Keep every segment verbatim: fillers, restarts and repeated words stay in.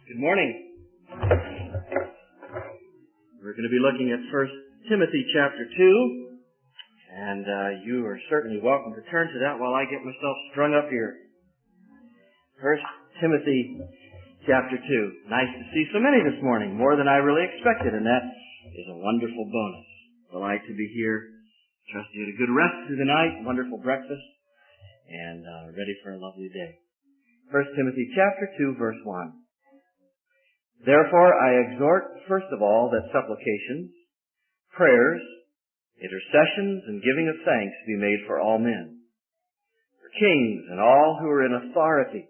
Good morning. We're going to be looking at First Timothy chapter two, and uh, you are certainly welcome to turn to that while I get myself strung up here. First Timothy chapter two. Nice to see so many this morning, more than I really expected, and that is a wonderful bonus. Delight to be here. Trust you had a good rest through the night, wonderful breakfast, and uh, ready for a lovely day. First Timothy chapter two, verse one. Therefore I exhort, first of all, that supplications, prayers, intercessions, and giving of thanks be made for all men, for kings and all who are in authority,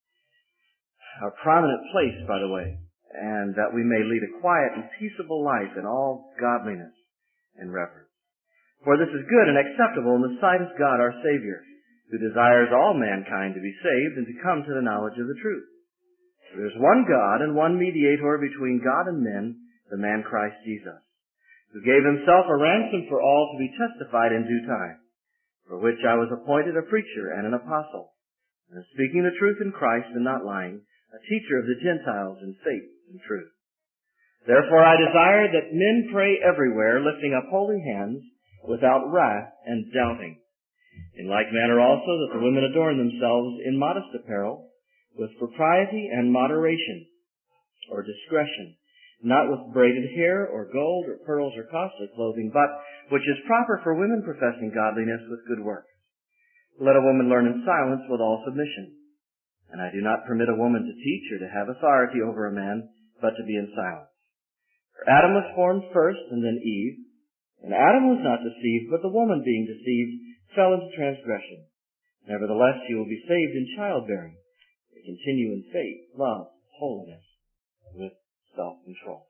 a prominent place, by the way, and that we may lead a quiet and peaceable life in all godliness and reverence. For this is good and acceptable in the sight of God our Savior, who desires all mankind to be saved and to come to the knowledge of the truth. There is one God and one mediator between God and men, the man Christ Jesus, who gave himself a ransom for all to be testified in due time, for which I was appointed a preacher and an apostle, and speaking the truth in Christ and not lying, a teacher of the Gentiles in faith and truth. Therefore I desire that men pray everywhere, lifting up holy hands, without wrath and doubting. In like manner also that the women adorn themselves in modest apparel, with propriety and moderation, or discretion, not with braided hair, or gold, or pearls, or costly clothing, but which is proper for women professing godliness with good works. Let a woman learn in silence with all submission. And I do not permit a woman to teach or to have authority over a man, but to be in silence. For Adam was formed first, and then Eve. And Adam was not deceived, but the woman being deceived fell into transgression. Nevertheless, she will be saved in childbearing. Continue in faith, love, holiness, with self-control.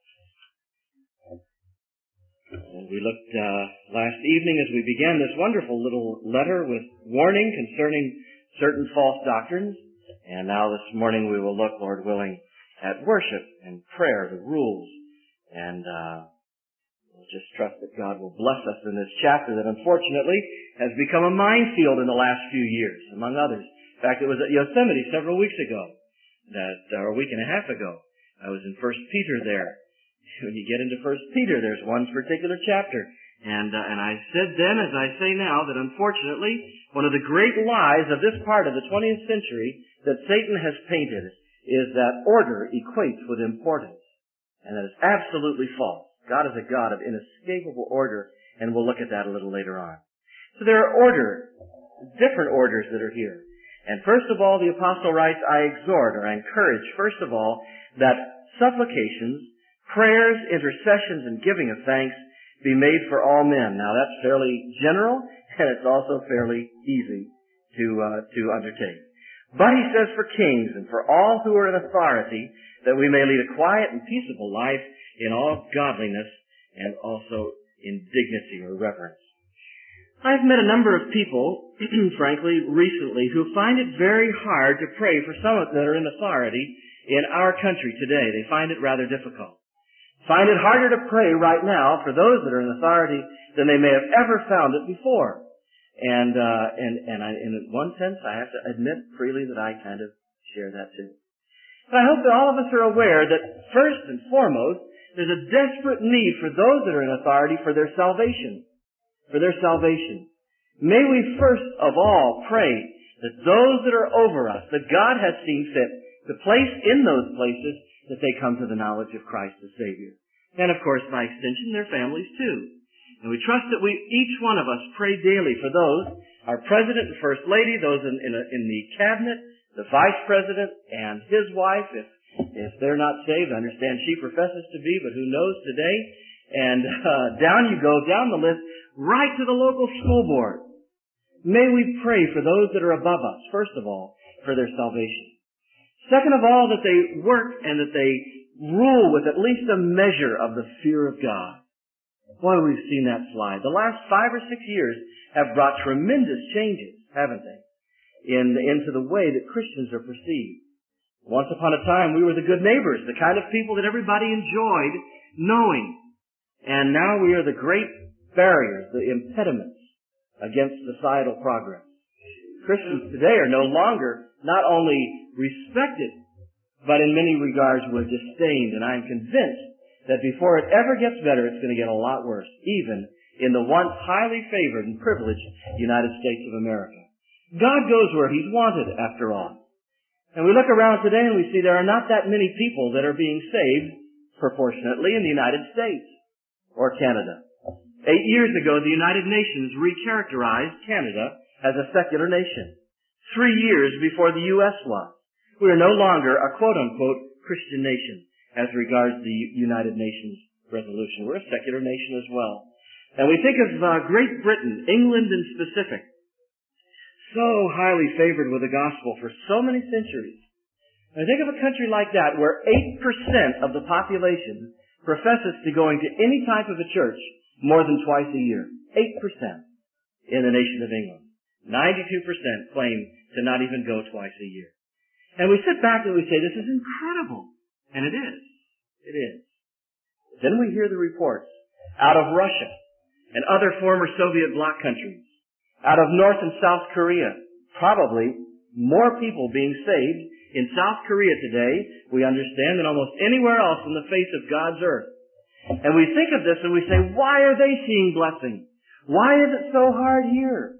And we looked uh, last evening as we began this wonderful little letter with warning concerning certain false doctrines. And now this morning we will look, Lord willing, at worship and prayer, the rules. And uh, we'll just trust that God will bless us in this chapter that unfortunately has become a minefield in the last few years, among others. In fact, it was at Yosemite several weeks ago, that, or a week and a half ago. I was in First Peter there. When you get into First Peter, there's one particular chapter. And, uh, and I said then, as I say now, that unfortunately, one of the great lies of this part of the twentieth century that Satan has painted is that order equates with importance. And that is absolutely false. God is a God of inescapable order, and we'll look at that a little later on. So there are order, different orders that are here. And first of all, the apostle writes, I exhort, or I encourage, first of all, that supplications, prayers, intercessions, and giving of thanks be made for all men. Now that's fairly general, and it's also fairly easy to, uh, to undertake. But he says for kings and for all who are in authority, that we may lead a quiet and peaceable life in all godliness and also in dignity or reverence. I've met a number of people, frankly, recently, who find it very hard to pray for some that are in authority in our country today. They find it rather difficult. Find it harder to pray right now for those that are in authority than they may have ever found it before. And, uh, and, and I, in one sense, I have to admit freely that I kind of share that too. But I hope that all of us are aware that first and foremost, there's a desperate need for those that are in authority for their salvation. For their salvation. May we first of all pray that those that are over us, that God has seen fit to place in those places, that they come to the knowledge of Christ the Savior. And of course, by extension, their families too. And we trust that we, each one of us, pray daily for those, our President and First Lady, those in, in, a, in the Cabinet, the Vice President and his wife, if, if they're not saved. I understand she professes to be, but who knows today. And uh, down you go, down the list, right to the local school board. May we pray for those that are above us, first of all, for their salvation. Second of all, that they work and that they rule with at least a measure of the fear of God. Boy, we've seen that slide. The last five or six years have brought tremendous changes, haven't they, in, into the way that Christians are perceived. Once upon a time, we were the good neighbors, the kind of people that everybody enjoyed knowing. And now we are the great barriers, the impediments against societal progress. Christians today are no longer not only respected, but in many regards we're disdained, and I'm convinced that before it ever gets better, it's going to get a lot worse, even in the once highly favored and privileged United States of America. God goes where He's wanted, after all. And we look around today and we see there are not that many people that are being saved proportionately in the United States or Canada. Eight years ago, the United Nations recharacterized Canada as a secular nation. Three years before the U S was. We are no longer a quote-unquote Christian nation as regards the United Nations resolution. We're a secular nation as well. And we think of uh, Great Britain, England in specific, so highly favored with the gospel for so many centuries. And think of a country like that where eight percent of the population professes to going to any type of a church more than twice a year. eight percent in the nation of England. ninety-two percent claim to not even go twice a year. And we sit back and we say, this is incredible. And it is. It is. Then we hear the reports out of Russia and other former Soviet bloc countries, out of North and South Korea, probably more people being saved in South Korea today, we understand, than almost anywhere else in the face of God's earth. And we think of this and we say, why are they seeing blessing? Why is it so hard here?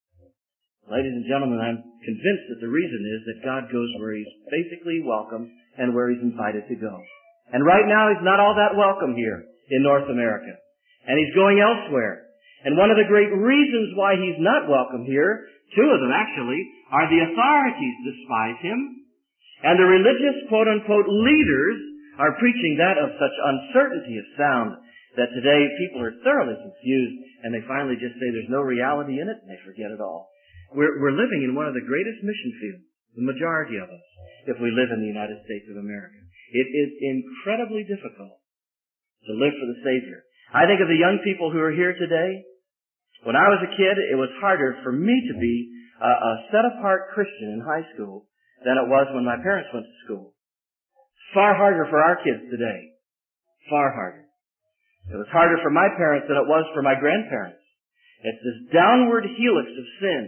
Ladies and gentlemen, I'm convinced that the reason is that God goes where He's basically welcome and where He's invited to go. And right now He's not all that welcome here in North America. And He's going elsewhere. And one of the great reasons why He's not welcome here, two of them actually, are the authorities despise Him, and the religious quote-unquote leaders are preaching that of such uncertainty of sound that today people are thoroughly confused and they finally just say there's no reality in it and they forget it all. We're, we're living in one of the greatest mission fields, the majority of us, if we live in the United States of America. It is incredibly difficult to live for the Savior. I think of the young people who are here today. When I was a kid, it was harder for me to be a, a set-apart Christian in high school than it was when my parents went to school. Far harder for our kids today. Far harder. It was harder for my parents than it was for my grandparents. It's this downward helix of sin.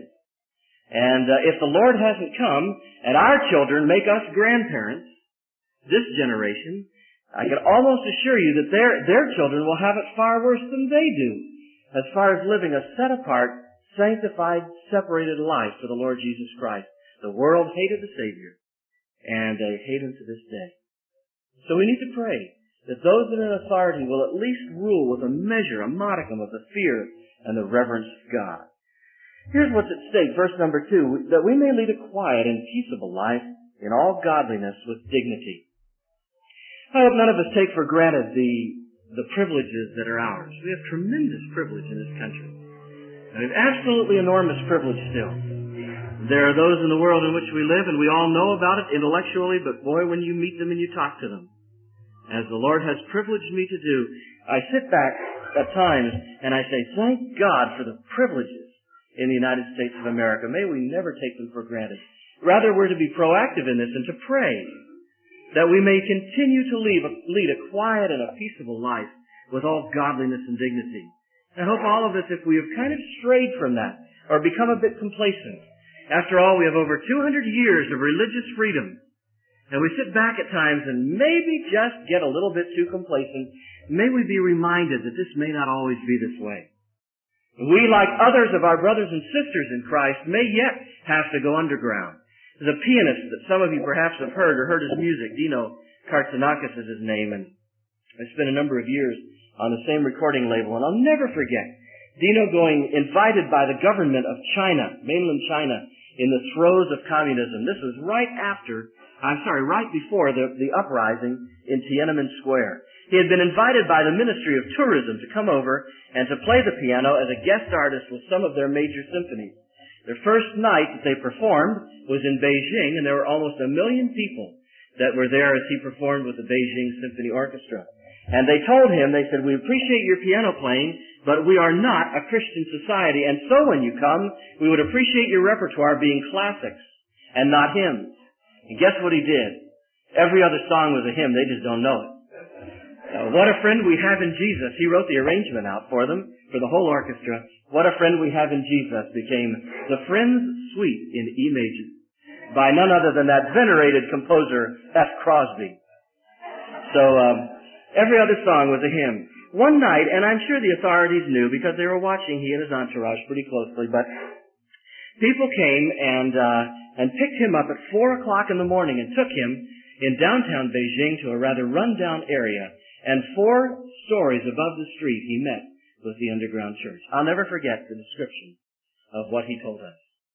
And uh, if the Lord hasn't come and our children make us grandparents, this generation, I can almost assure you that their, their children will have it far worse than they do as far as living a set-apart, sanctified, separated life for the Lord Jesus Christ. The world hated the Savior, and they hate Him to this day. So we need to pray that those in authority will at least rule with a measure, a modicum of the fear and the reverence of God. Here's what's at stake, verse number two, that we may lead a quiet and peaceable life in all godliness with dignity. I hope none of us take for granted the, the privileges that are ours. We have tremendous privilege in this country. We have absolutely enormous privilege still. There are those in the world in which we live, and we all know about it intellectually, but boy, when you meet them and you talk to them, as the Lord has privileged me to do, I sit back at times and I say, thank God for the privileges in the United States of America. May we never take them for granted. Rather, we're to be proactive in this and to pray that we may continue to lead a, lead a quiet and a peaceable life with all godliness and dignity. I hope all of us, if we have kind of strayed from that or become a bit complacent, after all, we have over two hundred years of religious freedom. And we sit back at times and maybe just get a little bit too complacent. May we be reminded that this may not always be this way. We, like others of our brothers and sisters in Christ, may yet have to go underground. There's a pianist that some of you perhaps have heard or heard his music. Dino Kartsanakis is his name, and I spent a number of years on the same recording label, and I'll never forget Dino going, invited by the government of China, mainland China, in the throes of communism. This was right after, I'm sorry, right before the, the uprising in Tiananmen Square. He had been invited by the Ministry of Tourism to come over and to play the piano as a guest artist with some of their major symphonies. Their first night that they performed was in Beijing, and there were almost a million people that were there as he performed with the Beijing Symphony Orchestra. And they told him, they said, we appreciate your piano playing, but we are not a Christian society, and so when you come, we would appreciate your repertoire being classics and not hymns. And guess what he did? Every other song was a hymn, they just don't know it. Uh, what a friend we have in Jesus. He wrote the arrangement out for them, for the whole orchestra. What a friend we have in Jesus became the Friends Suite in E major. by none other than that venerated composer, F. Crosby. So um, every other song was a hymn. One night, and I'm sure the authorities knew because they were watching he and his entourage pretty closely, but people came and uh, and picked him up at four o'clock in the morning and took him in downtown Beijing to a rather run-down area. And four stories above the street he met with the underground church. I'll never forget the description of what he told us.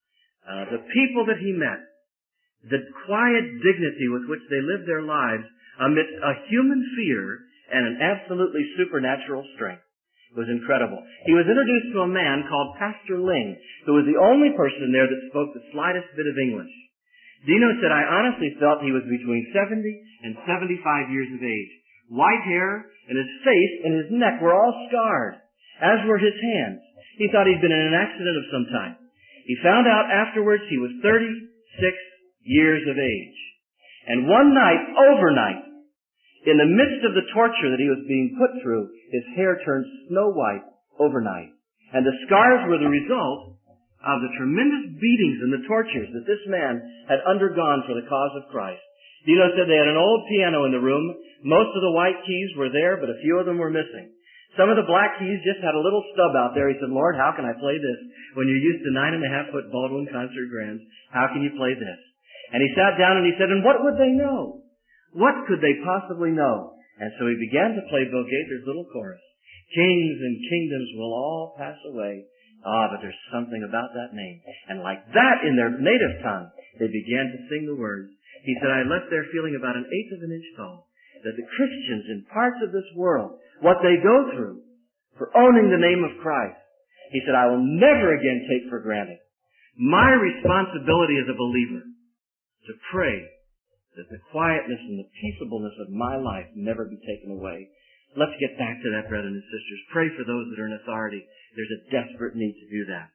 Uh, the people that he met, the quiet dignity with which they lived their lives amidst a human fear and an absolutely supernatural strength was incredible. He was introduced to a man called Pastor Ling, who was the only person there that spoke the slightest bit of English. Dino said, I honestly felt he was between seventy and seventy-five years of age. White hair, and his face and his neck were all scarred, as were his hands. He thought he'd been in an accident of some kind. He found out afterwards he was thirty-six years of age. And one night, overnight, in the midst of the torture that he was being put through, his hair turned snow white overnight. And the scars were the result of the tremendous beatings and the tortures that this man had undergone for the cause of Christ. Dino said they had an old piano in the room. Most of the white keys were there, but a few of them were missing. Some of the black keys just had a little stub out there. He said, Lord, how can I play this? When you're used to nine and a half foot Baldwin concert grands, how can you play this? And he sat down and he said, and what would they know? What could they possibly know? And so he began to play Bill Gaither's little chorus. Kings and kingdoms will all pass away. Ah, but there's something about that name. And like that in their native tongue, they began to sing the words. He said, I left there feeling about an eighth of an inch tall. That the Christians in parts of this world, what they go through for owning the name of Christ, he said, I will never again take for granted. My responsibility as a believer to pray that the quietness and the peaceableness of my life never be taken away. Let's get back to that, brothers and sisters. Pray for those that are in authority. There's a desperate need to do that.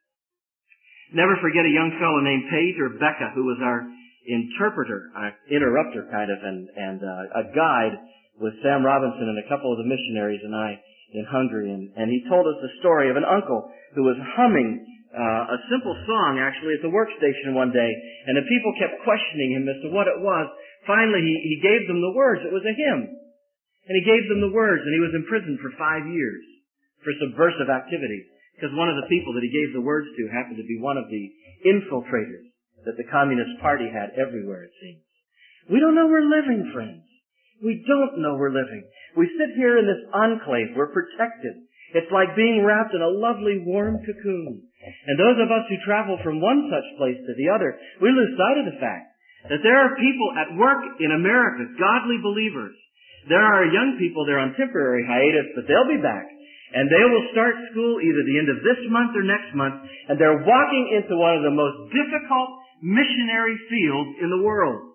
Never forget a young fellow named Paige or Becca, who was our interpreter, uh, interrupter kind of, and, and uh, a guide with Sam Robinson and a couple of the missionaries and I in Hungary. And, and he told us the story of an uncle who was humming uh, a simple song, actually, at the workstation one day. And the people kept questioning him as to what it was. Finally, he, he gave them the words. It was a hymn. And he gave them the words, and he was imprisoned for five years for subversive activities. Because one of the people that he gave the words to happened to be one of the infiltrators that the Communist Party had everywhere, it seems. We don't know we're living, friends. We don't know we're living. We sit here in this enclave. We're protected. It's like being wrapped in a lovely warm cocoon. And those of us who travel from one such place to the other, we lose sight of the fact that there are people at work in America, godly believers. There are young people, they're on temporary hiatus, but they'll be back. And they will start school either the end of this month or next month, and they're walking into one of the most difficult missionary fields in the world.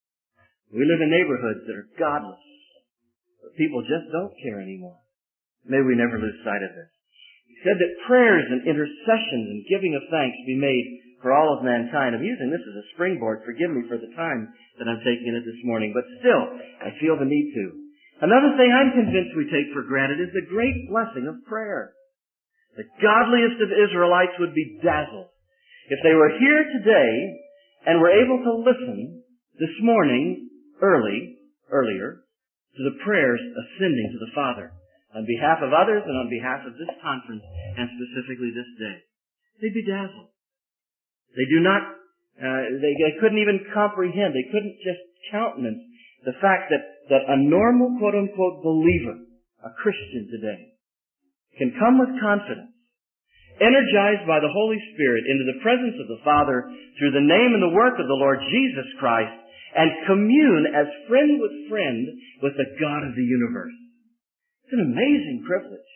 We live in neighborhoods that are godless. But people just don't care anymore. May we never lose sight of this. He said that prayers and intercessions and giving of thanks be made for all of mankind. I'm using this as a springboard. Forgive me for the time that I'm taking it this morning, but still, I feel the need to. Another thing I'm convinced we take for granted is the great blessing of prayer. The godliest of Israelites would be dazzled if they were here today and were able to listen this morning, early, earlier, to the prayers ascending to the Father on behalf of others and on behalf of this conference and specifically this day. They'd be dazzled. They do not, uh, they, they couldn't even comprehend, they couldn't just countenance the fact that, that a normal quote-unquote believer, a Christian today, can come with confidence, energized by the Holy Spirit into the presence of the Father through the name and the work of the Lord Jesus Christ and commune as friend with friend with the God of the universe. It's an amazing privilege.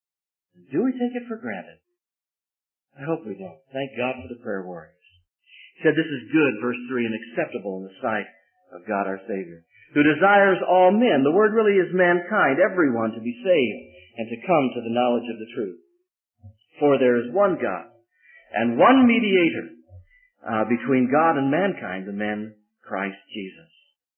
Do we take it for granted? I hope we don't. Thank God for the prayer warriors. He said this is good, verse three, and acceptable in the sight of God our Savior, who desires all men, the word really is mankind, everyone, to be saved and to come to the knowledge of the truth. For there is one God and one mediator uh, between God and mankind, the man Christ Jesus.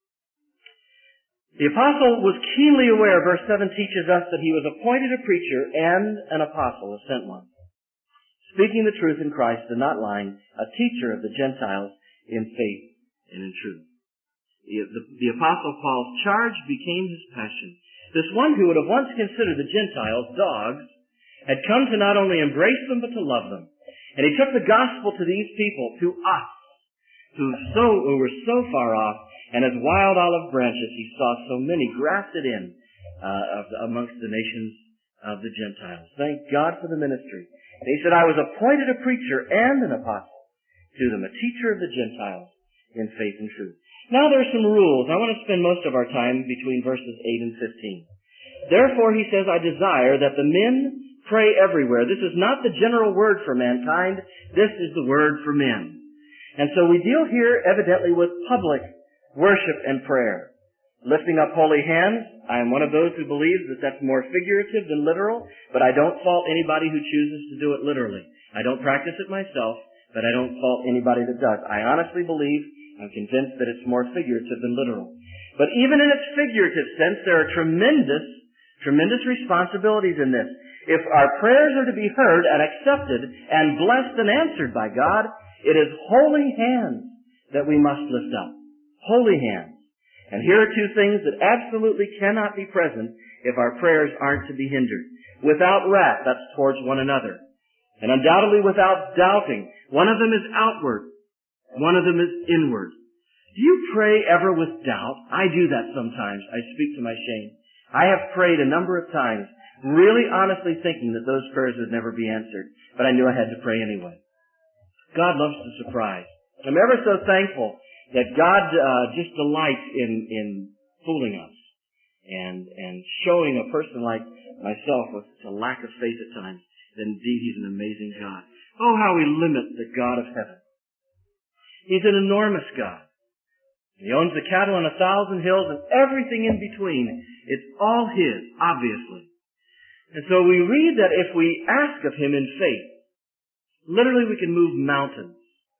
The apostle was keenly aware, verse seven teaches us, that he was appointed a preacher and an apostle, a sent one, speaking the truth in Christ and not lying, a teacher of the Gentiles in faith and in truth. The, the, the Apostle Paul's charge became his passion. This one who would have once considered the Gentiles dogs had come to not only embrace them, but to love them. And he took the gospel to these people, to us, who, so, who were so far off, and as wild olive branches he saw so many grafted in uh, of, amongst the nations of the Gentiles. Thank God for the ministry. And he said, I was appointed a preacher and an apostle to them, a teacher of the Gentiles in faith and truth. Now there are some rules. I want to spend most of our time between verses eight and fifteen. Therefore, he says, I desire that the men pray everywhere. This is not the general word for mankind. This is the word for men. And so we deal here evidently with public worship and prayer. Lifting up holy hands, I am one of those who believes that that's more figurative than literal, but I don't fault anybody who chooses to do it literally. I don't practice it myself, but I don't fault anybody that does. I honestly believe, I'm convinced that it's more figurative than literal. But even in its figurative sense, there are tremendous, tremendous responsibilities in this. If our prayers are to be heard and accepted and blessed and answered by God, it is holy hands that we must lift up. Holy hands. And here are two things that absolutely cannot be present if our prayers aren't to be hindered. Without wrath, that's towards one another. And undoubtedly without doubting. One of them is outward. One of them is inward. Do you pray ever with doubt? I do that sometimes. I speak to my shame. I have prayed a number of times, really honestly thinking that those prayers would never be answered. But I knew I had to pray anyway. God loves to surprise. I'm ever so thankful that God uh, just delights in, in fooling us and and showing a person like myself with a lack of faith at times that indeed He's an amazing God. Oh, how we limit the God of heaven. He's an enormous God. He owns the cattle on a thousand hills and everything in between. It's all His, obviously. And so we read that if we ask of Him in faith, literally we can move mountains.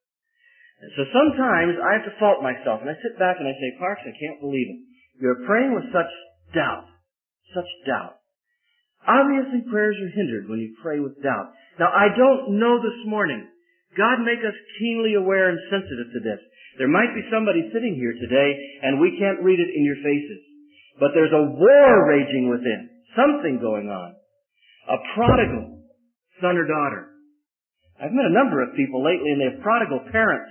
And so sometimes I have to fault myself, and I sit back and I say, Parks, I can't believe it. You're praying with such doubt, such doubt. Obviously prayers are hindered when you pray with doubt. Now I don't know this morning. God make us keenly aware and sensitive to this. There might be somebody sitting here today, and we can't read it in your faces. But there's a war raging within, something going on. A prodigal son or daughter. I've met a number of people lately, and they have prodigal parents.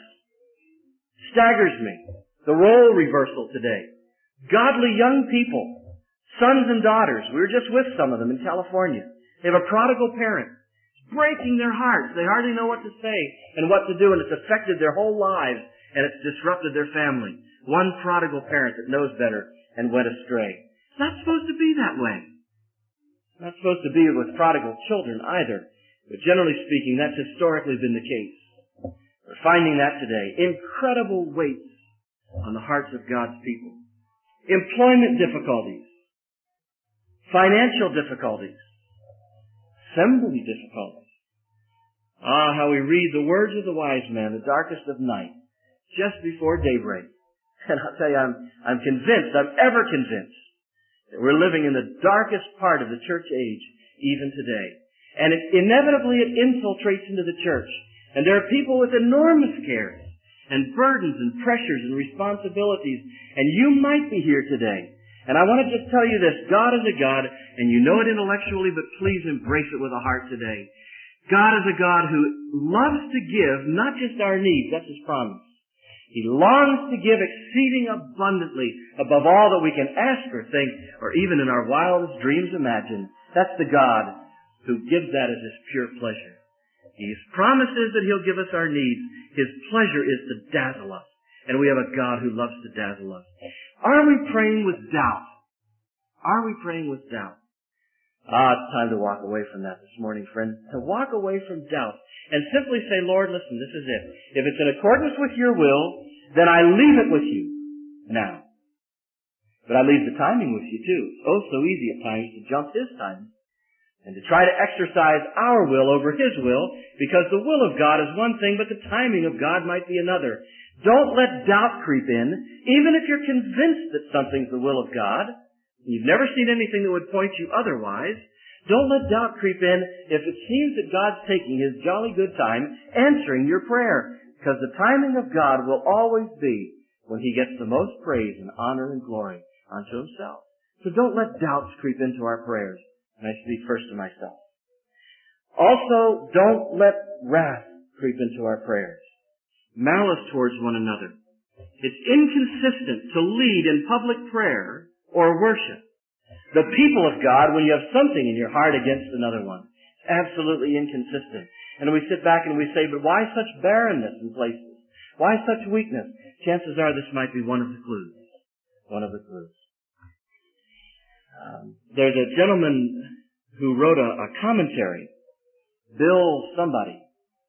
Staggers me. The role reversal today. Godly young people, sons and daughters. We were just with some of them in California. They have a prodigal parent. It's breaking their hearts. They hardly know what to say and what to do, and it's affected their whole lives, and it's disrupted their family. One prodigal parent that knows better and went astray. It's not supposed to be that way. It's not supposed to be with prodigal children either. But generally speaking, that's historically been the case. We're finding that today. Incredible weights on the hearts of God's people. Employment difficulties. Financial difficulties. Assembly difficulties. Ah, how we read the words of the wise man, the darkest of night, just before daybreak. And I'll tell you, I'm, I'm convinced, I'm ever convinced, that we're living in the darkest part of the church age, even today. And it, inevitably it infiltrates into the church. And there are people with enormous cares and burdens and pressures and responsibilities. And you might be here today. And I want to just tell you this. God is a God, and you know it intellectually, but please embrace it with a heart today. God is a God who loves to give not just our needs. That's His promise. He longs to give exceeding abundantly above all that we can ask or think or even in our wildest dreams imagine. That's the God who gives that as His pure pleasure. His promise is that He'll give us our needs. His pleasure is to dazzle us. And we have a God who loves to dazzle us. Are we praying with doubt? Are we praying with doubt? Ah, it's time to walk away from that this morning, friends. To walk away from doubt and simply say, Lord, listen, this is it. If it's in accordance with your will, then I leave it with you now. But I leave the timing with you too. It's oh so easy at times to jump His timing. And to try to exercise our will over His will, because the will of God is one thing, but the timing of God might be another. Don't let doubt creep in, even if you're convinced that something's the will of God. You've never seen anything that would point you otherwise. Don't let doubt creep in if it seems that God's taking His jolly good time answering your prayer, because the timing of God will always be when he gets the most praise and honor and glory unto himself. So don't let doubts creep into our prayers. And I speak first to myself. Also, don't let wrath creep into our prayers. Malice towards one another. It's inconsistent to lead in public prayer or worship the people of God when you have something in your heart against another one. It's absolutely inconsistent. And we sit back and we say, but why such barrenness in places? Why such weakness? Chances are this might be one of the clues. One of the clues. Um, there's a gentleman who wrote a, a commentary, Bill somebody.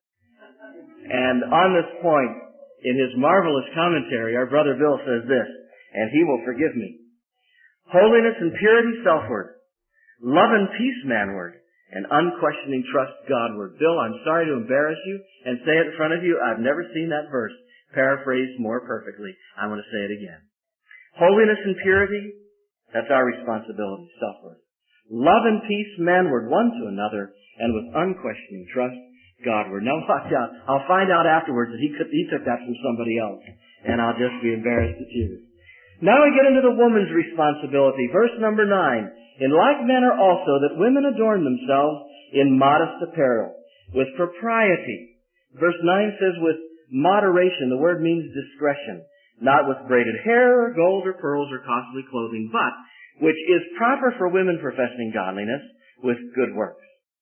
And on this point, in his marvelous commentary, our brother Bill says this, and he will forgive me. Holiness and purity selfward, love and peace manward, and unquestioning trust Godward. Bill, I'm sorry to embarrass you and say it in front of you. I've never seen that verse paraphrased more perfectly. I'm going to say it again. Holiness and purity, that's our responsibility, selfward. Love and peace manward one to another, and with unquestioning trust Godward. Now watch out. I'll find out afterwards that he, could, he took that from somebody else, and I'll just be embarrassed at you. Now we get into the woman's responsibility. Verse number nine. In like manner also that women adorn themselves in modest apparel, with propriety. Verse nine says with moderation. The word means discretion. Not with braided hair or gold or pearls or costly clothing, but which is proper for women professing godliness with good works.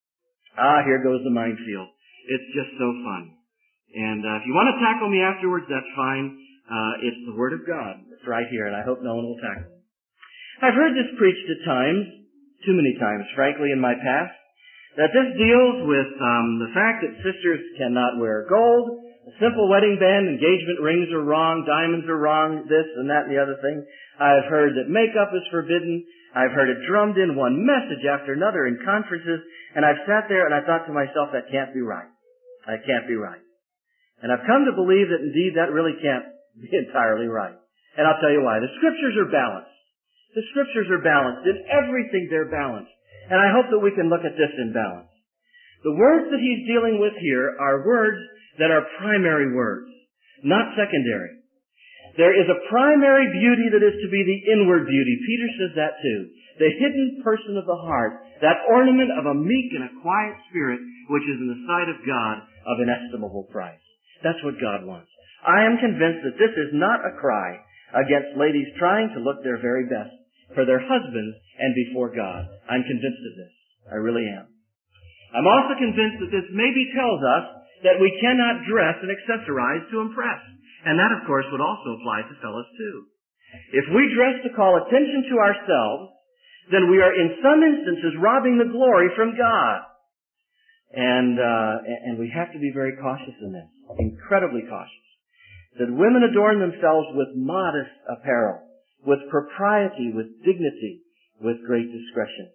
Ah, here goes the minefield. It's just so fun. And uh, if you want to tackle me afterwards, that's fine. Uh, it's the Word of God. It's right here, and I hope no one will tackle me. I've heard this preached at times, too many times, frankly, in my past, that this deals with um, the fact that sisters cannot wear gold, a simple wedding band, engagement rings are wrong, diamonds are wrong, this and that and the other thing. I've heard that makeup is forbidden. I've heard it drummed in one message after another in conferences, and I've sat there and I thought to myself, that can't be right. That can't be right. And I've come to believe that indeed that really can't be entirely right. And I'll tell you why. The Scriptures are balanced. The Scriptures are balanced. In everything they're balanced. And I hope that we can look at this in balance. The words that he's dealing with here are words that are primary words, not secondary. There is a primary beauty that is to be the inward beauty. Peter says that too. The hidden person of the heart, that ornament of a meek and a quiet spirit, which is in the sight of God of inestimable price. That's what God wants. I am convinced that this is not a cry against ladies trying to look their very best for their husbands and before God. I'm convinced of this. I really am. I'm also convinced that this maybe tells us that we cannot dress and accessorize to impress. And that, of course, would also apply to fellas, too. If we dress to call attention to ourselves, then we are in some instances robbing the glory from God. And, uh, and we have to be very cautious in this. Incredibly cautious. That women adorn themselves with modest apparel, with propriety, with dignity, with great discretion.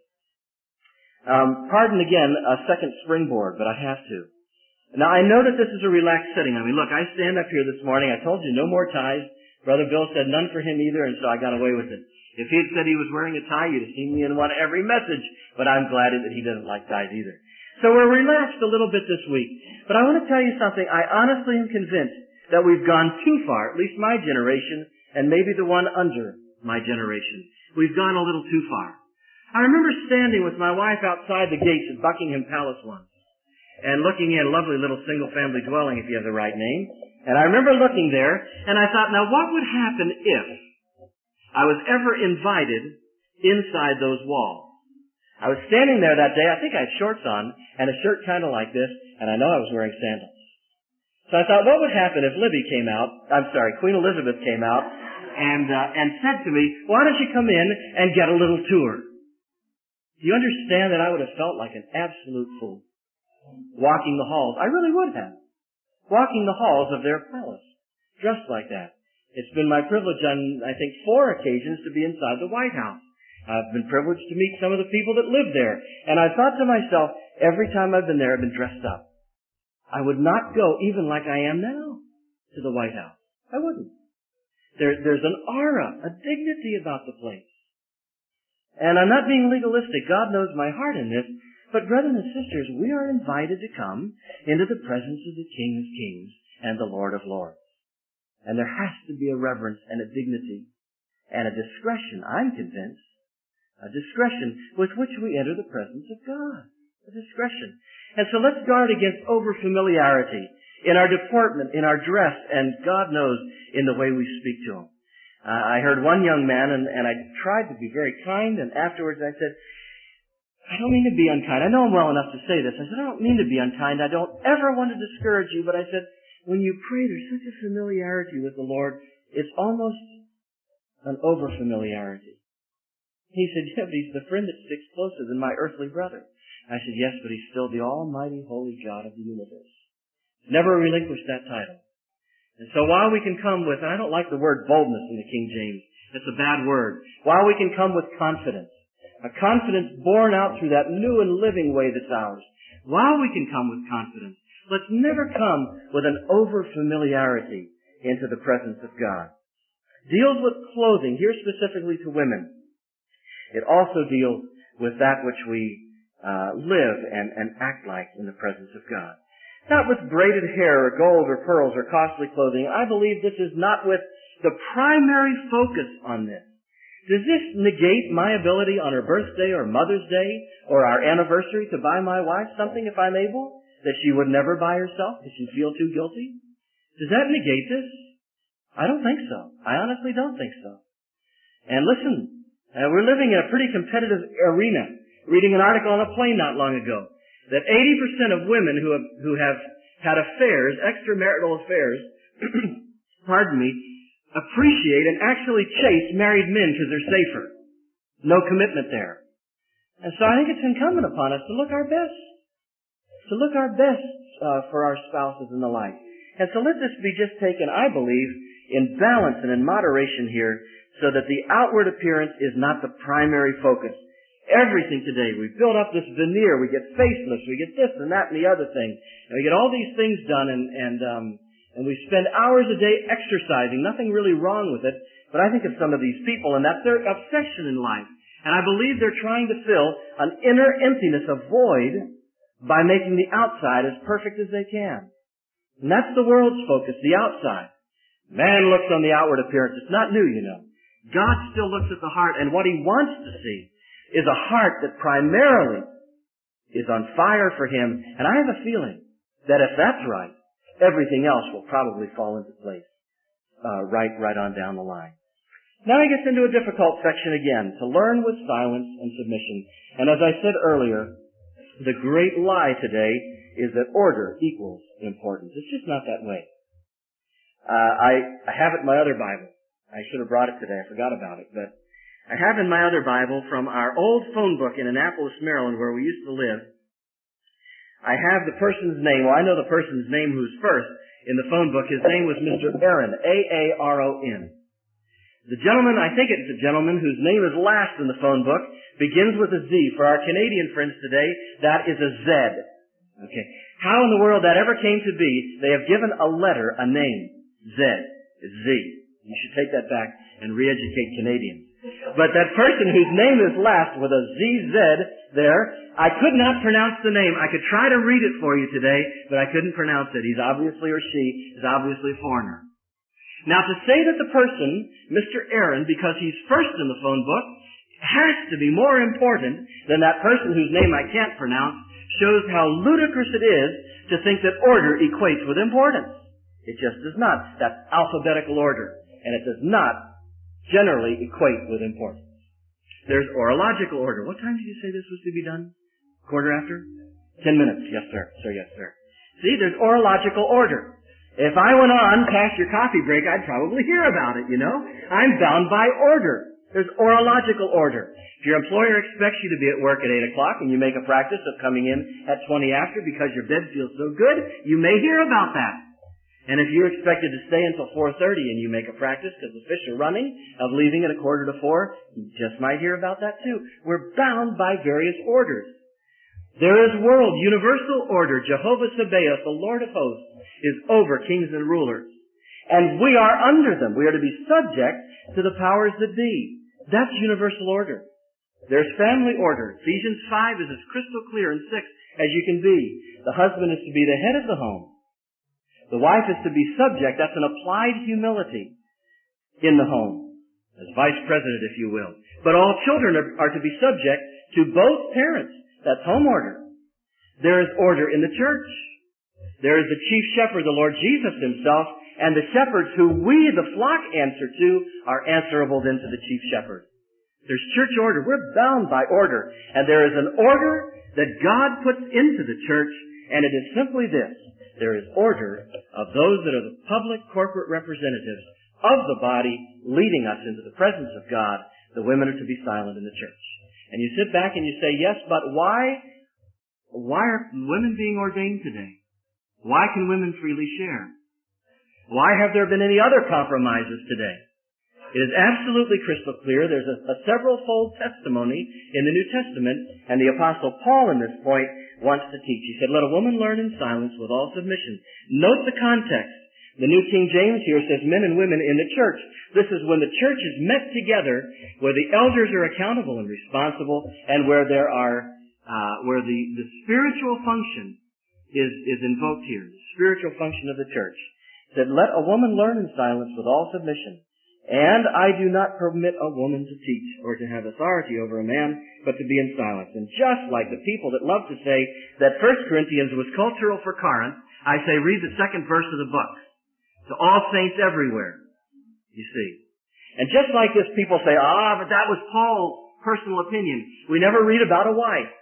Um, pardon again a second springboard, but I have to. Now I know that this is a relaxed setting. I mean, look, I stand up here this morning. I told you no more ties. Brother Bill said none for him either, and so I got away with it. If he had said he was wearing a tie, you'd have seen me in one every message. But I'm glad that he doesn't like ties either. So we're relaxed a little bit this week. But I want to tell you something. I honestly am convinced that we've gone too far, at least my generation, and maybe the one under my generation. We've gone a little too far. I remember standing with my wife outside the gates at Buckingham Palace once, and looking in a lovely little single-family dwelling, if you have the right name. And I remember looking there, and I thought, now what would happen if I was ever invited inside those walls? I was standing there that day, I think I had shorts on, and a shirt kind of like this, and I know I was wearing sandals. So I thought, what would happen if Libby came out, I'm sorry, Queen Elizabeth came out, and uh, and said to me, why don't you come in and get a little tour? Do you understand that I would have felt like an absolute fool? Walking the halls. I really would have. Walking the halls of their palace. Dressed like that. It's been my privilege on, I think, four occasions to be inside the White House. I've been privileged to meet some of the people that live there. And I thought to myself, every time I've been there, I've been dressed up. I would not go even like I am now to the White House. I wouldn't. There, there's an aura, a dignity about the place. And I'm not being legalistic. God knows my heart in this. But brothers and sisters, we are invited to come into the presence of the King of Kings and the Lord of Lords. And there has to be a reverence and a dignity and a discretion, I'm convinced, a discretion with which we enter the presence of God. A discretion. And so let's guard against over-familiarity in our deportment, in our dress, and God knows in the way we speak to Him. Uh, I heard one young man, and, and I tried to be very kind, and afterwards I said, I don't mean to be unkind. I know I'm well enough to say this. I said, I don't mean to be unkind. I don't ever want to discourage you, but I said, when you pray, there's such a familiarity with the Lord, it's almost an over-familiarity. He said, yeah, but He's the friend that sticks closer than my earthly brother. I said, yes, but He's still the almighty, holy God of the universe. Never relinquished that title. And so while we can come with, and I don't like the word boldness in the King James, it's a bad word. While we can come with confidence, a confidence born out through that new and living way that's ours, while we can come with confidence, let's never come with an over-familiarity into the presence of God. Deals with clothing, here specifically to women. It also deals with that which we uh, live and, and act like in the presence of God. Not with braided hair or gold or pearls or costly clothing. I believe this is not with the primary focus on this. Does this negate my ability on her birthday or Mother's Day or our anniversary to buy my wife something if I'm able that she would never buy herself because she'd feel too guilty? Does that negate this? I don't think so. I honestly don't think so. And listen, uh, we're living in a pretty competitive arena. Reading an article on a plane not long ago that eighty percent of women who have, who have had affairs, extramarital affairs, pardon me, appreciate and actually chase married men because they're safer. No commitment there. And so I think it's incumbent upon us to look our best. To look our best uh, for our spouses and the like. And so let this be just taken, I believe, in balance and in moderation here so that the outward appearance is not the primary focus. Everything today, we build up this veneer, we get facelifts, we get this and that and the other thing. And we get all these things done and, and, um, and we spend hours a day exercising. Nothing really wrong with it. But I think of some of these people and that's their obsession in life. And I believe they're trying to fill an inner emptiness, a void, by making the outside as perfect as they can. And that's the world's focus, the outside. Man looks on the outward appearance. It's not new, you know. God still looks at the heart, and what He wants to see is a heart that primarily is on fire for Him. And I have a feeling that if that's right, everything else will probably fall into place uh, right, right on down the line. Now he gets into a difficult section again, to learn with silence and submission. And as I said earlier, the great lie today is that order equals importance. It's just not that way. Uh, I, I have it in my other Bible. I should have brought it today. I forgot about it. But I have in my other Bible from our old phone book in Annapolis, Maryland, where we used to live. I have the person's name. Well, I know the person's name who's first in the phone book. His name was Mister Aaron, A A R O N. The gentleman, I think it's a gentleman whose name is last in the phone book, begins with a Z. For our Canadian friends today, that is a Z. Okay. How in the world that ever came to be, they have given a letter, a name. Z. Z. You should take that back and re-educate Canadians. But that person whose name is last with a Z Z there, I could not pronounce the name. I could try to read it for you today, but I couldn't pronounce it. He's obviously, or she, is obviously a foreigner. Now to say that the person, Mister Aaron, because he's first in the phone book, has to be more important than that person whose name I can't pronounce, shows how ludicrous it is to think that order equates with importance. It just does not. That's alphabetical order. And it does not generally equate with importance. There's orological order. What time did you say this was to be done? Quarter after? Ten minutes. Yes, sir. Sir, yes, sir. See, there's orological order. If I went on past your coffee break, I'd probably hear about it, you know. I'm bound by order. There's orological order. If your employer expects you to be at work at eight o'clock and you make a practice of coming in at twenty after because your bed feels so good, you may hear about that. And if you're expected to stay until four thirty and you make a practice because the fish are running of leaving at a quarter to four, you just might hear about that too. We're bound by various orders. There is world, universal order. Jehovah Sabaoth, the Lord of hosts, is over kings and rulers. And we are under them. We are to be subject to the powers that be. That's universal order. There's family order. Ephesians five is as crystal clear and six as you can be. The husband is to be the head of the home. The wife is to be subject. That's an applied humility in the home, as vice president, if you will. But all children are, are to be subject to both parents. That's home order. There is order in the church. There is the chief shepherd, the Lord Jesus himself, and the shepherds who we, the flock, answer to are answerable then to the chief shepherd. There's church order. We're bound by order. And there is an order that God puts into the church, and it is simply this. There is order of those that are the public corporate representatives of the body leading us into the presence of God. The women are to be silent in the church. And you sit back and you say, yes, but why, why are women being ordained today? Why can women freely share? Why have there been any other compromises today? It is absolutely crystal clear. There's a, a several-fold testimony in the New Testament, and the Apostle Paul in this point wants to teach. He said, let a woman learn in silence with all submission. Note the context. The New King James here says men and women in the church. This is when the church is met together, where the elders are accountable and responsible, and where there are, uh, where the, the spiritual function is, is invoked here. The spiritual function of the church. It said, let a woman learn in silence with all submission. And I do not permit a woman to teach or to have authority over a man, but to be in silence. And just like the people that love to say that First Corinthians was cultural for Corinth, I say read the second verse of the book. To all saints everywhere, you see. And just like this, people say, ah, but that was Paul's personal opinion. We never read about a wife.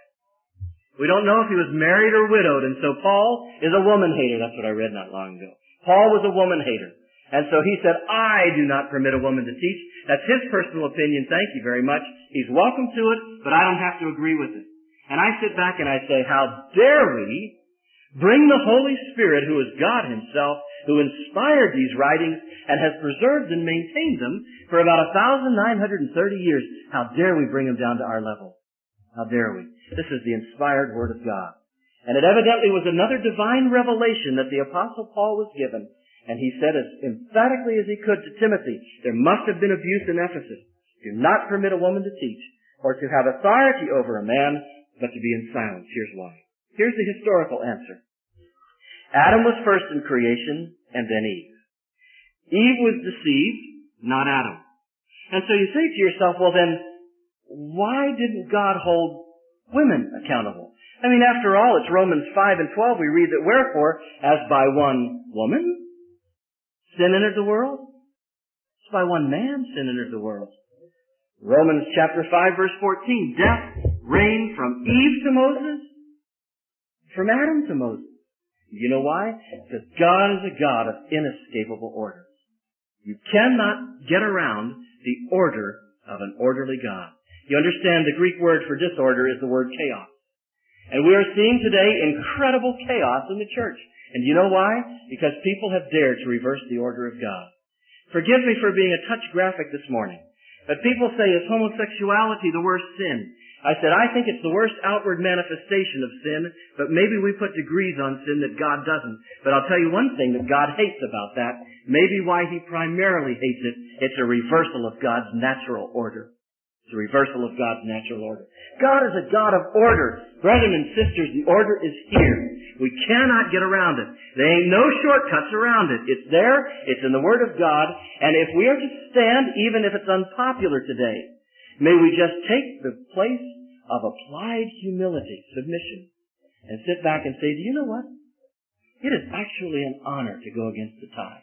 We don't know if he was married or widowed, and so Paul is a woman hater. That's what I read not long ago. Paul was a woman hater. And so he said, I do not permit a woman to teach. That's his personal opinion. Thank you very much. He's welcome to it, but I don't have to agree with it. And I sit back and I say, how dare we bring the Holy Spirit, who is God himself, who inspired these writings and has preserved and maintained them for about one thousand nine hundred thirty years. How dare we bring them down to our level? How dare we? This is the inspired Word of God. And it evidently was another divine revelation that the Apostle Paul was given. And he said as emphatically as he could to Timothy, there must have been abuse in Ephesus. Do not permit a woman to teach or to have authority over a man, but to be in silence. Here's why. Here's the historical answer. Adam was first in creation, and then Eve. Eve was deceived, not Adam. And so you say to yourself, well then, why didn't God hold women accountable? I mean, after all, it's Romans five and twelve. We read that, wherefore, as by one woman sin entered the world, as by one man sin entered the world. Romans chapter five, verse fourteen, death reigned from Eve to Moses, from Adam to Moses. You know why? Because God is a God of inescapable order. You cannot get around the order of an orderly God. You understand the Greek word for disorder is the word chaos. And we are seeing today incredible chaos in the church. And you know why? Because people have dared to reverse the order of God. Forgive me for being a touch graphic this morning. But people say, is homosexuality the worst sin? I said, I think it's the worst outward manifestation of sin, but maybe we put degrees on sin that God doesn't. But I'll tell you one thing that God hates about that, maybe why he primarily hates it, it's a reversal of God's natural order. It's a reversal of God's natural order. God is a God of order. Brethren and sisters, the order is here. We cannot get around it. There ain't no shortcuts around it. It's there. It's in the Word of God. And if we are to stand, even if it's unpopular today, may we just take the place of applied humility, submission, and sit back and say, do you know what? It is actually an honor to go against the tide.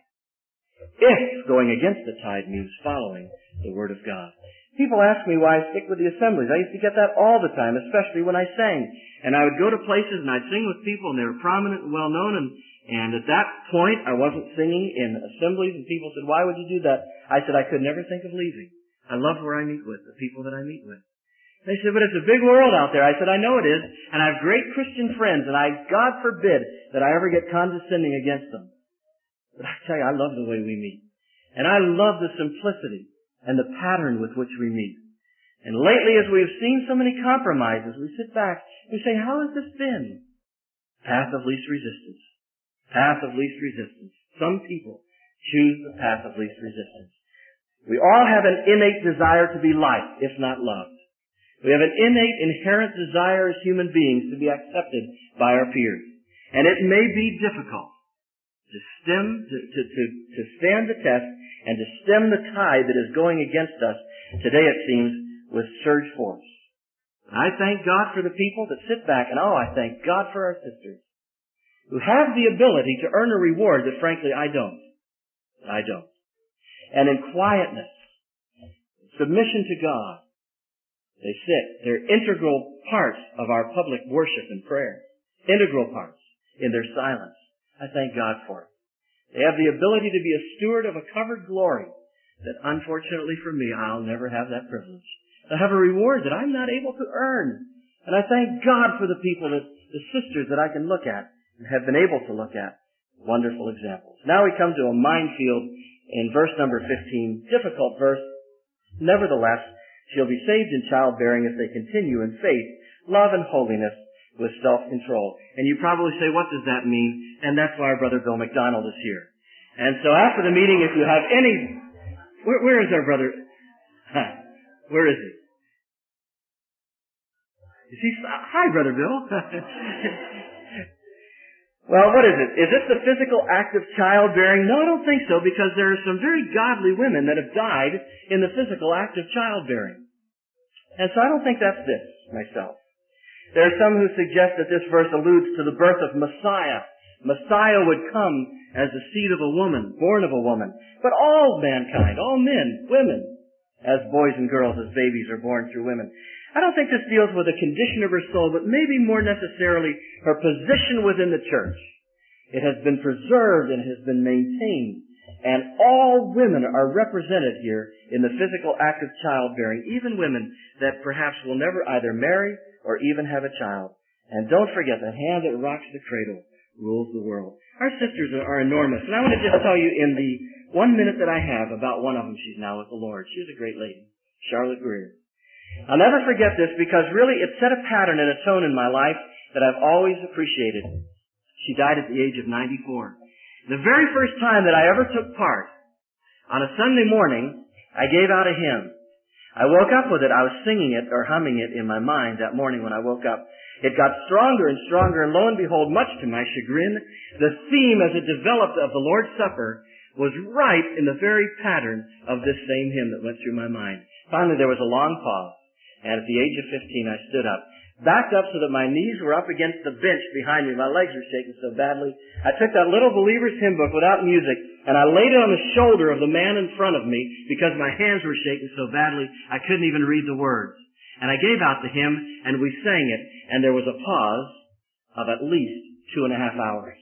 If going against the tide means following the Word of God. People ask me why I stick with the assemblies. I used to get that all the time, especially when I sang. And I would go to places and I'd sing with people and they were prominent and well known. And, and at that point, I wasn't singing in assemblies and people said, why would you do that? I said, I could never think of leaving. I love where I meet with, the people that I meet with. They said, but it's a big world out there. I said, I know it is. And I have great Christian friends and I, God forbid that I ever get condescending against them. But I tell you, I love the way we meet. And I love the simplicity and the pattern with which we meet. And lately, as we have seen so many compromises, we sit back and we say, how has this been? Path of least resistance. Path of least resistance. Some people choose the path of least resistance. We all have an innate desire to be liked, if not loved. We have an innate, inherent desire as human beings to be accepted by our peers. And it may be difficult to stem, to, to, to, to stand the test and to stem the tide that is going against us today, it seems, with surge force. I thank God for the people that sit back, and oh, I thank God for our sisters who have the ability to earn a reward that frankly I don't. I don't. And in quietness, submission to God, they sit. They're integral parts of our public worship and prayer. Integral parts in their silence. I thank God for it. They have the ability to be a steward of a covered glory that unfortunately for me, I'll never have that privilege. I have a reward that I'm not able to earn. And I thank God for the people, that, the sisters that I can look at and have been able to look at. Wonderful examples. Now we come to a minefield in verse number fifteen. Difficult verse. Nevertheless, she'll be saved in childbearing if they continue in faith, love, and holiness with self-control. And you probably say, what does that mean? And that's why our brother Bill McDonald is here. And so after the meeting, if you have any... Where, where is our brother? Huh. Where is he? Is he... Hi, Brother Bill. Well, what is it? Is this the physical act of childbearing? No, I don't think so, because there are some very godly women that have died in the physical act of childbearing. And so I don't think that's this, myself. There are some who suggest that this verse alludes to the birth of Messiah. Messiah would come as the seed of a woman, born of a woman. But all mankind, all men, women, as boys and girls, as babies are born through women. I don't think this deals with the condition of her soul, but maybe more necessarily her position within the church. It has been preserved and has been maintained. And all women are represented here in the physical act of childbearing, even women that perhaps will never either marry or even have a child. And don't forget, the hand that rocks the cradle rules the world. Our sisters are enormous. And I want to just tell you in the one minute that I have about one of them. She's now with the Lord. She's a great lady, Charlotte Greer. I'll never forget this because really it set a pattern and a tone in my life that I've always appreciated. She died at the age of ninety-four. The very first time that I ever took part, on a Sunday morning, I gave out a hymn. I woke up with it. I was singing it or humming it in my mind that morning when I woke up. It got stronger and stronger, and lo and behold, much to my chagrin, the theme as it developed of the Lord's Supper was right in the very pattern of this same hymn that went through my mind. Finally, there was a long pause, and at the age of fifteen, I stood up, backed up so that my knees were up against the bench behind me. My legs were shaking so badly. I took that little believer's hymn book without music, and I laid it on the shoulder of the man in front of me because my hands were shaking so badly I couldn't even read the words. And I gave out the hymn, and we sang it, and there was a pause of at least two and a half hours.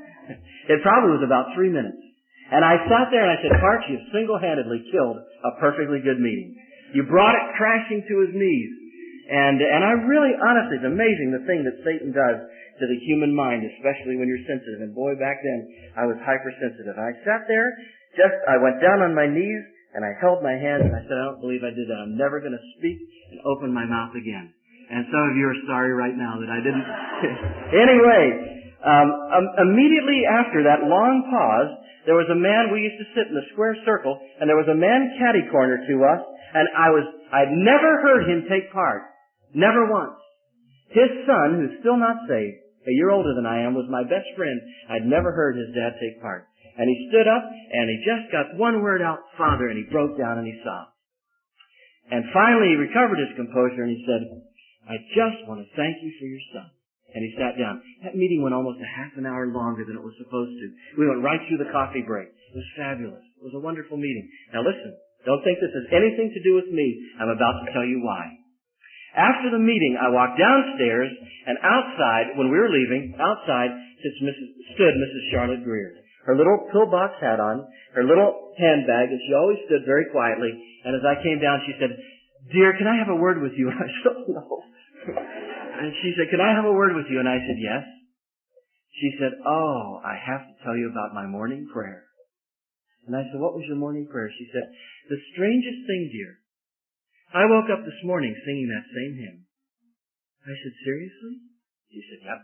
It probably was about three minutes. And I sat there and I said, Parks, you've single-handedly killed a perfectly good meeting. You brought it crashing to his knees. And and I really, honestly, it's amazing the thing that Satan does to the human mind, especially when you're sensitive. And boy, back then, I was hypersensitive. I sat there, just, I went down on my knees, and I held my hands, and I said, I don't believe I did that. I'm never going to speak and open my mouth again. And some of you are sorry right now that I didn't. Anyway, um, um, immediately after that long pause, there was a man, we used to sit in the square circle, and there was a man catty-corner to us, and I was, I'd never heard him take part. Never once. His son, who's still not saved, a year older than I am, was my best friend. I'd never heard his dad take part. And he stood up, and he just got one word out, Father, and he broke down and he sobbed. And finally he recovered his composure and he said, I just want to thank you for your son. And he sat down. That meeting went almost a half an hour longer than it was supposed to. We went right through the coffee break. It was fabulous. It was a wonderful meeting. Now listen, don't think this has anything to do with me. I'm about to tell you why. After the meeting, I walked downstairs, and outside, when we were leaving, outside stood Missus Charlotte Greer. Her little pillbox hat on, her little handbag, and she always stood very quietly. And as I came down, she said, Dear, can I have a word with you? And I said, oh, no. And she said, can I have a word with you? And I said, yes. She said, oh, I have to tell you about my morning prayer. And I said, what was your morning prayer? She said, the strangest thing, dear. I woke up this morning singing that same hymn. I said, seriously? She said, yep.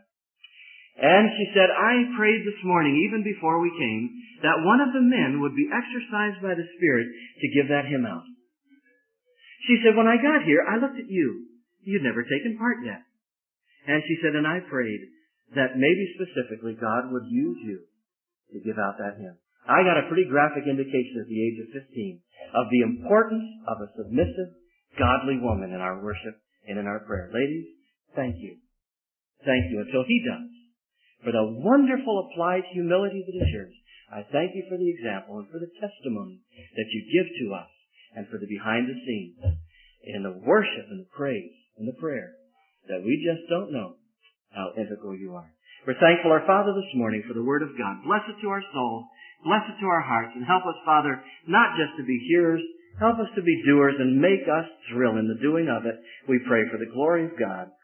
And she said, I prayed this morning, even before we came, that one of the men would be exercised by the Spirit to give that hymn out. She said, when I got here, I looked at you. You'd never taken part yet. And she said, and I prayed that maybe specifically God would use you to give out that hymn. I got a pretty graphic indication at the age of fifteen of the importance of a submissive, godly woman in our worship and in our prayer. Ladies, thank you. Thank you. And so he does. For the wonderful applied humility that is yours, I thank you for the example and for the testimony that you give to us and for the behind the scenes in the worship and the praise and the prayer that we just don't know how integral you are. We're thankful, our Father, this morning for the Word of God. Bless it to our soul. Bless it to our hearts. And help us, Father, not just to be hearers, help us to be doers and make us thrill in the doing of it. We pray for the glory of God.